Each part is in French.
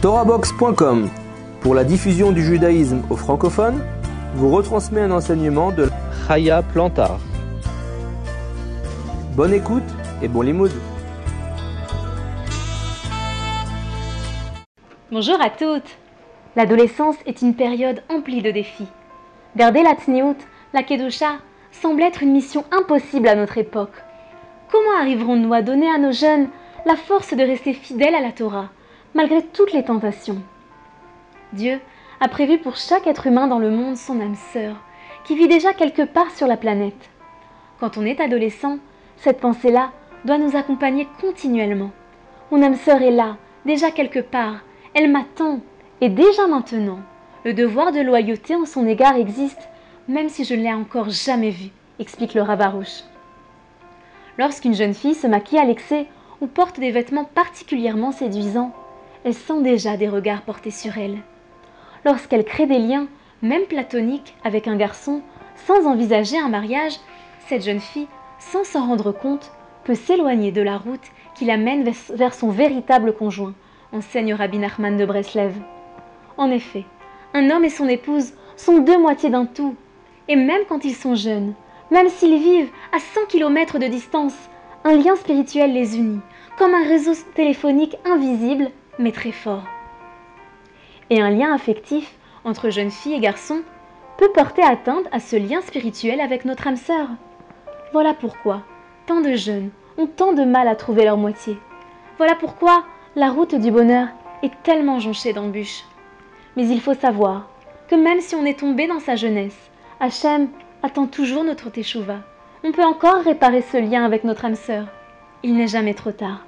TorahBox.com, pour la diffusion du judaïsme aux francophones, vous retransmet un enseignement de Chaya Plantar. Bonne écoute et bon limoud. Bonjour à toutes. L'adolescence est une période emplie de défis. Garder la tsniout, la kedusha, semble être une mission impossible à notre époque. Comment arriverons-nous à donner à nos jeunes la force de rester fidèles à la Torah, malgré toutes les tentations? Dieu a prévu pour chaque être humain dans le monde son âme sœur, qui vit déjà quelque part sur la planète. Quand on est adolescent, cette pensée-là doit nous accompagner continuellement. Mon âme sœur est là, déjà quelque part, elle m'attend, et déjà maintenant, le devoir de loyauté en son égard existe, même si je ne l'ai encore jamais vu, explique le Rav Arush. Lorsqu'une jeune fille se maquille à l'excès ou porte des vêtements particulièrement séduisants, elle sent déjà des regards portés sur elle. Lorsqu'elle crée des liens, même platoniques, avec un garçon, sans envisager un mariage, cette jeune fille, sans s'en rendre compte, peut s'éloigner de la route qui la mène vers son véritable conjoint, enseigne Rabbi Nachman de Breslev. En effet, un homme et son épouse sont deux moitiés d'un tout, et même quand ils sont jeunes, même s'ils vivent à 100 km de distance, un lien spirituel les unit, comme un réseau téléphonique invisible, mais très fort. Et un lien affectif entre jeune fille et garçon peut porter atteinte à ce lien spirituel avec notre âme sœur. Voilà pourquoi tant de jeunes ont tant de mal à trouver leur moitié. Voilà pourquoi la route du bonheur est tellement jonchée d'embûches. Mais il faut savoir que même si on est tombé dans sa jeunesse, Hachem attend toujours notre teshuva. On peut encore réparer ce lien avec notre âme sœur. Il n'est jamais trop tard.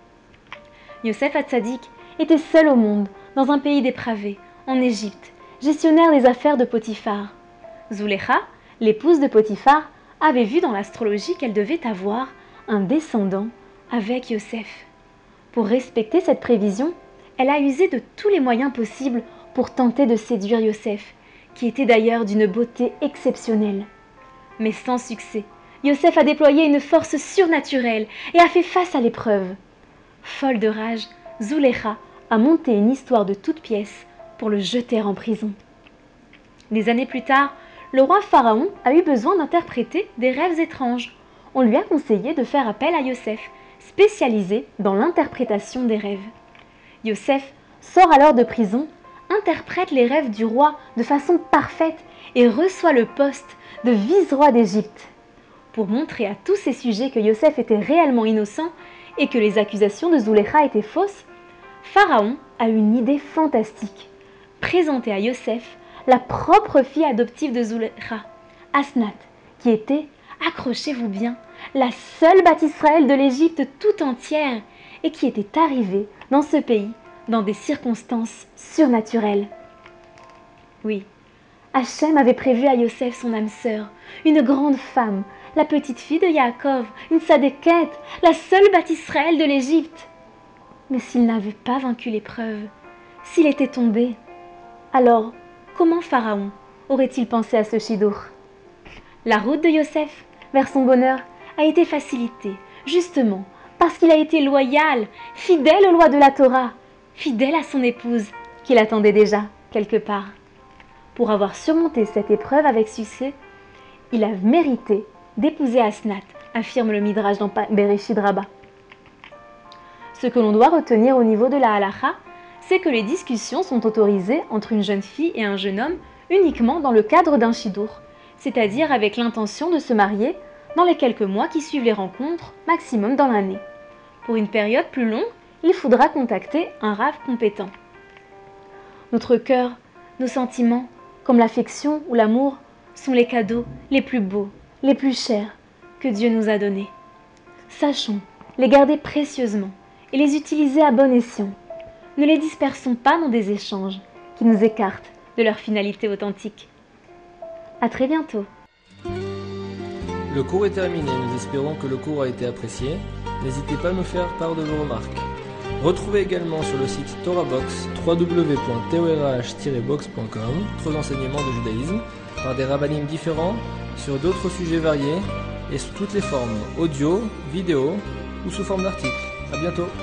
Yosef Hatzadik était seul au monde, dans un pays dépravé, en Égypte, gestionnaire des affaires de Potiphar. Zulecha, l'épouse de Potiphar, avait vu dans l'astrologie qu'elle devait avoir un descendant avec Yosef. Pour respecter cette prévision, elle a usé de tous les moyens possibles pour tenter de séduire Yosef, qui était d'ailleurs d'une beauté exceptionnelle. Mais sans succès, Yosef a déployé une force surnaturelle et a fait face à l'épreuve. Folle de rage, Zulecha a monté une histoire de toutes pièces pour le jeter en prison. Des années plus tard, le roi Pharaon a eu besoin d'interpréter des rêves étranges. On lui a conseillé de faire appel à Yosef, spécialisé dans l'interprétation des rêves. Yosef sort alors de prison, interprète les rêves du roi de façon parfaite et reçoit le poste de vice-roi d'Égypte. Pour montrer à tous ces sujets que Yosef était réellement innocent et que les accusations de Zulecha étaient fausses, Pharaon a une idée fantastique. Présenter à Yosef la propre fille adoptive de Zulecha, Asnat, qui était, accrochez-vous bien, la seule Bat Israël de l'Égypte tout entière et qui était arrivée dans ce pays dans des circonstances surnaturelles. Oui, Hachem avait prévu à Yosef son âme sœur, une grande femme, la petite fille de Yaakov, une Sadéket, la seule Bat Israël de l'Égypte. Mais s'il n'avait pas vaincu l'épreuve, s'il était tombé, alors comment Pharaon aurait-il pensé à ce chidour? La route de Yosef vers son bonheur a été facilitée, justement, parce qu'il a été loyal, fidèle aux lois de la Torah, fidèle à son épouse, qu'il attendait déjà, quelque part. Pour avoir surmonté cette épreuve avec succès, il a mérité d'épouser Asnat, affirme le Midrash dans Bereshit Rabbah. Ce que l'on doit retenir au niveau de la halacha, c'est que les discussions sont autorisées entre une jeune fille et un jeune homme uniquement dans le cadre d'un shidour, c'est-à-dire avec l'intention de se marier dans les quelques mois qui suivent les rencontres, maximum dans l'année. Pour une période plus longue, il faudra contacter un rav compétent. Notre cœur, nos sentiments, comme l'affection ou l'amour, sont les cadeaux les plus beaux, les plus chers que Dieu nous a donnés. Sachons les garder précieusement et les utiliser à bon escient. Ne les dispersons pas dans des échanges qui nous écartent de leur finalité authentique. À très bientôt. Le cours est terminé, nous espérons que le cours a été apprécié. N'hésitez pas à nous faire part de vos remarques. Retrouvez également sur le site TorahBox www.torah-box.com d'autres enseignements de judaïsme par des rabbinim différents sur d'autres sujets variés et sous toutes les formes, audio, vidéo ou sous forme d'articles. À bientôt.